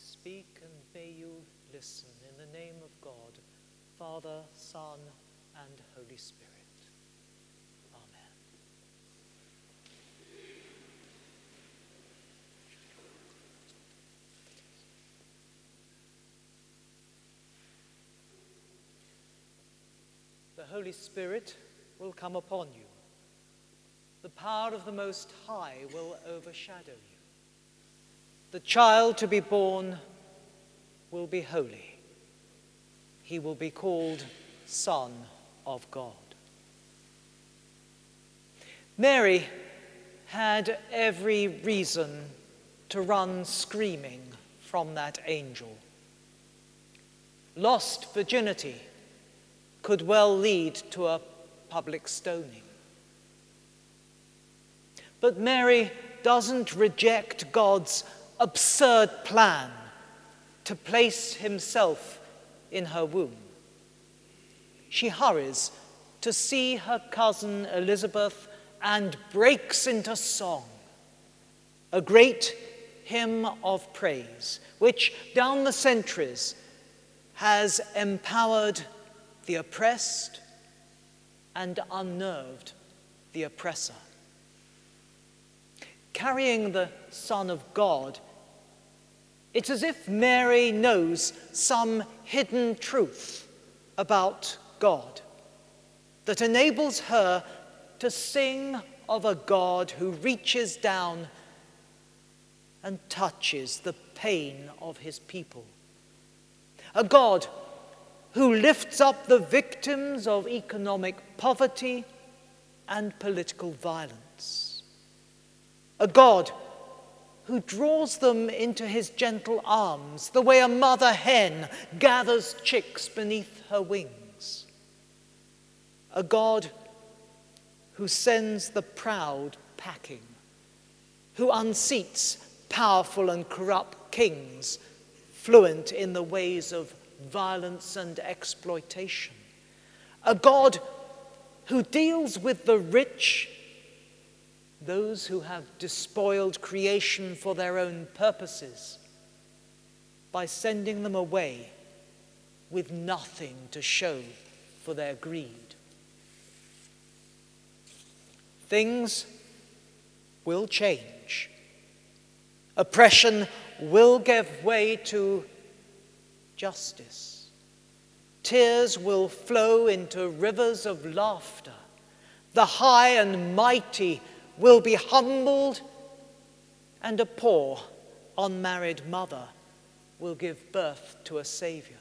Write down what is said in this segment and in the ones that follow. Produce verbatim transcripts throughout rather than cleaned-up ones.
speak, and may you listen in the name of God, Father, Son, and Holy Spirit. Amen. The Holy Spirit will come upon you. The power of the Most High will overshadow you. The child to be born will be holy. He will be called Son of God. Mary had every reason to run screaming from that angel. Lost virginity could well lead to a public stoning. But Mary doesn't reject God's absurd plan to place himself in her womb. She hurries to see her cousin Elizabeth and breaks into song, a great hymn of praise, which down the centuries has empowered the oppressed and unnerved the oppressor. Carrying the Son of God, it's as if Mary knows some hidden truth about God that enables her to sing of a God who reaches down and touches the pain of his people. A God who lifts up the victims of economic poverty and political violence. A God who draws them into his gentle arms the way a mother hen gathers chicks beneath her wings. A God who sends the proud packing, who unseats powerful and corrupt kings fluent in the ways of violence and exploitation. A God who deals with the rich, those who have despoiled creation for their own purposes, by sending them away with nothing to show for their greed. Things will change. Oppression will give way to justice. Tears will flow into rivers of laughter. The high and mighty will be humbled, and a poor, unmarried mother will give birth to a Savior.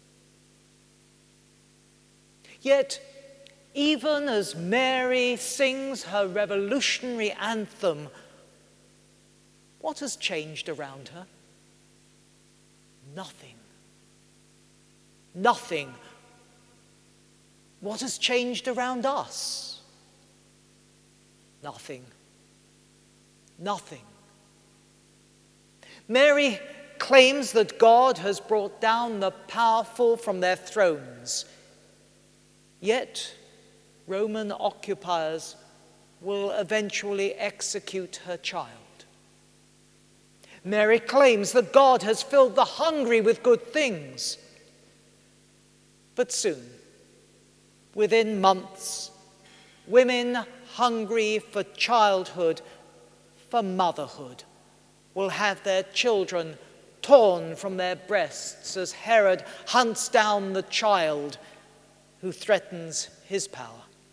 Yet, even as Mary sings her revolutionary anthem, what has changed around her? Nothing. Nothing. What has changed around us? Nothing. Nothing. Mary claims that God has brought down the powerful from their thrones. Yet, Roman occupiers will eventually execute her child. Mary claims that God has filled the hungry with good things. But soon, within months, women hungry for childhood, for motherhood, will have their children torn from their breasts as Herod hunts down the child who threatens his power.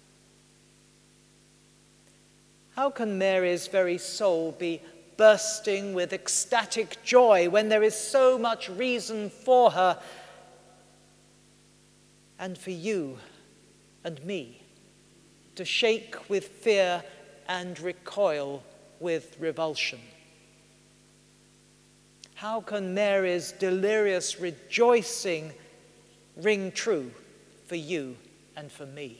How can Mary's very soul be bursting with ecstatic joy when there is so much reason for her and for you and me to shake with fear and recoil with revulsion? How can Mary's delirious rejoicing ring true for you and for me?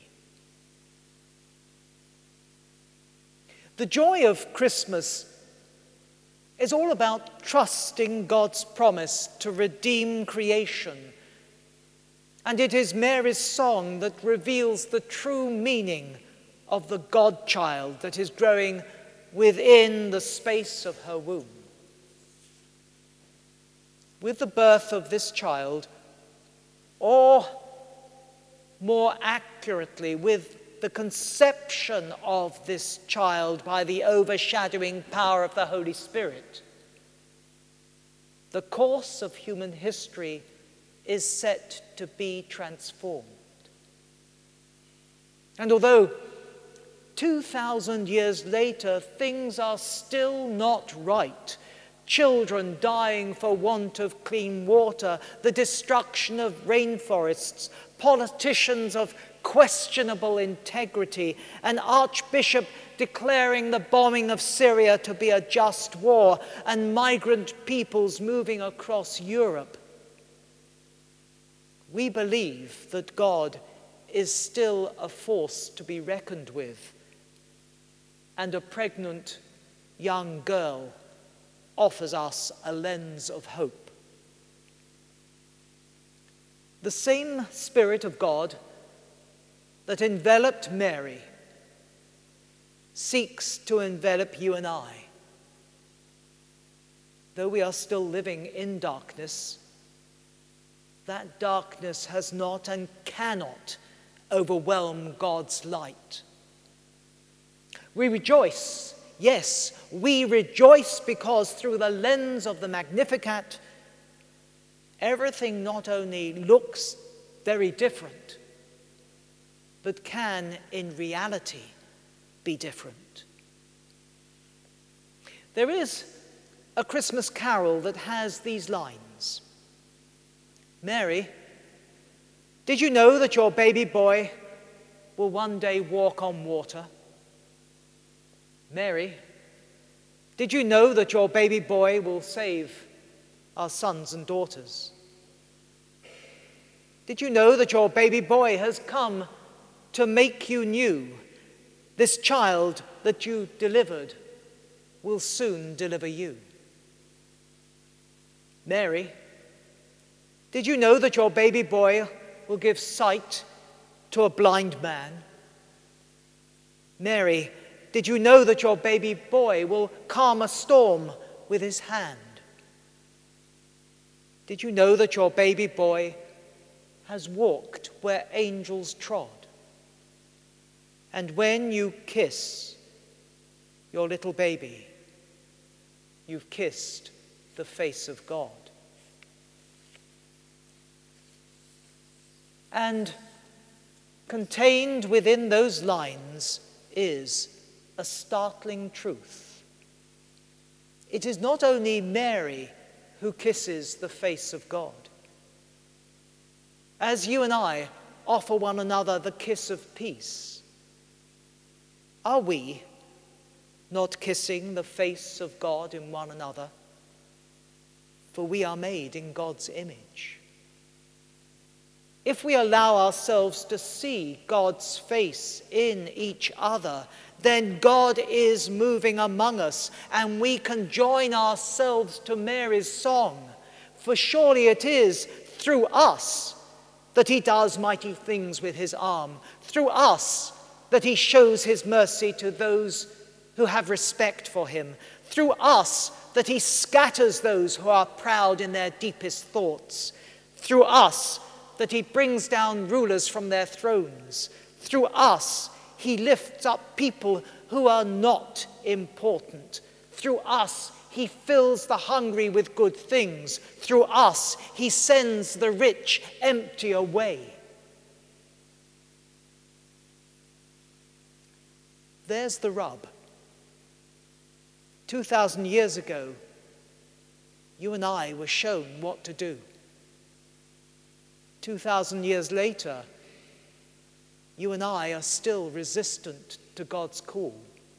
The joy of Christmas is all about trusting God's promise to redeem creation. And it is Mary's song that reveals the true meaning of the God-child that is growing within the space of her womb. with the birth of this child, or more accurately, with the conception of this child by the overshadowing power of the Holy Spirit, the course of human history is set to be transformed. And although two thousand years later things are still not right, children dying for want of clean water, the destruction of rainforests, politicians of questionable integrity, an archbishop declaring the bombing of Syria to be a just war, and migrant peoples moving across Europe, we believe that God is still a force to be reckoned with, and a pregnant young girl offers us a lens of hope. The same Spirit of God that enveloped Mary seeks to envelop you and I. Though we are still living in darkness, that darkness has not and cannot overwhelm God's light. We rejoice, yes, we rejoice because through the lens of the Magnificat, everything not only looks very different, but can in reality be different. There is a Christmas carol that has these lines. Mary, did you know that your baby boy will one day walk on water? Mary, did you know that your baby boy will save our sons and daughters? Did you know that your baby boy has come to make you new? This child that you delivered will soon deliver you. Mary, did you know that your baby boy will give sight to a blind man? Mary, did you know that your baby boy will calm a storm with his hand? Did you know that your baby boy has walked where angels trod? And when you kiss your little baby, you've kissed the face of God. And contained within those lines is a startling truth. It is not only Mary who kisses the face of God. As you and I offer one another the kiss of peace, are we not kissing the face of God in one another? For we are made in God's image. If we allow ourselves to see God's face in each other, then God is moving among us, and we can join ourselves to Mary's song. For surely it is through us that he does mighty things with his arm, through us that he shows his mercy to those who have respect for him, through us that he scatters those who are proud in their deepest thoughts, through us that he brings down rulers from their thrones, through us he lifts up people who are not important, through us he fills the hungry with good things, through us he sends the rich empty away. There's the rub. Two thousand years ago, you and I were shown what to do. Two thousand years later, you and I are still resistant to God's call.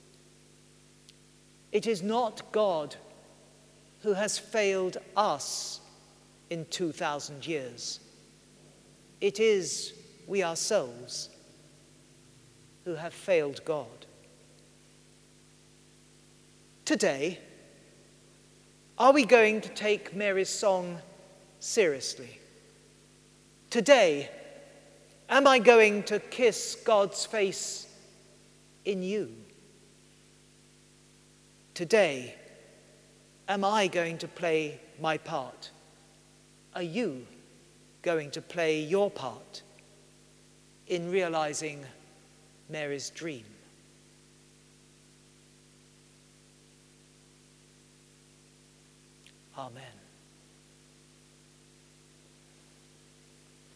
It is not God who has failed us in two thousand years. It is we ourselves who have failed God. Today, are we going to take Mary's song seriously? Today, am I going to kiss God's face in you? Today, am I going to play my part are you going to play your part in realizing Mary's dream? Amen.